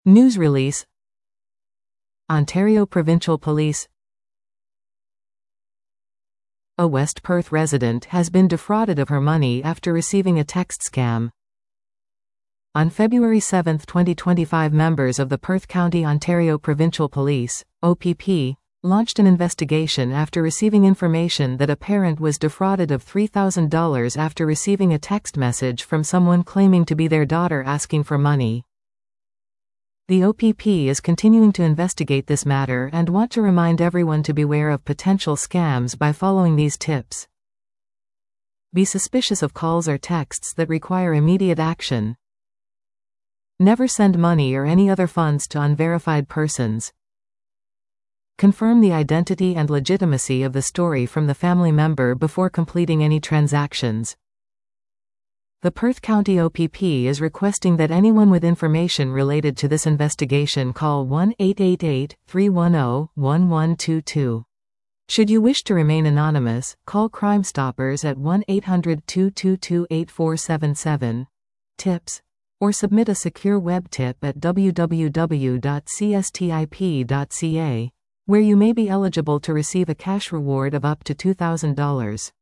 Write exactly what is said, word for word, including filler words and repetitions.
News release. Ontario Provincial Police. A West Perth resident has been defrauded of her money after receiving a text scam. On February seventh twenty twenty-five, members of the Perth County Ontario Provincial Police, O P P, launched an investigation after receiving information that a parent was defrauded of three thousand dollars after receiving a text message from someone claiming to be their daughter asking for money. The O P P is continuing to investigate this matter and want to remind everyone to beware of potential scams by following these tips. Be suspicious of calls or texts that require immediate action. Never send money or any other funds to unverified persons. Confirm the identity and legitimacy of the story from the family member before completing any transactions. The Perth County O P P is requesting that anyone with information related to this investigation call one eight eight eight, three one zero, one one two two. Should you wish to remain anonymous, call Crime Stoppers at one eight hundred, two two two, eight four seven seven. Tips. Or submit a secure web tip at w w w dot c s t i p dot c a, where you may be eligible to receive a cash reward of up to two thousand dollars.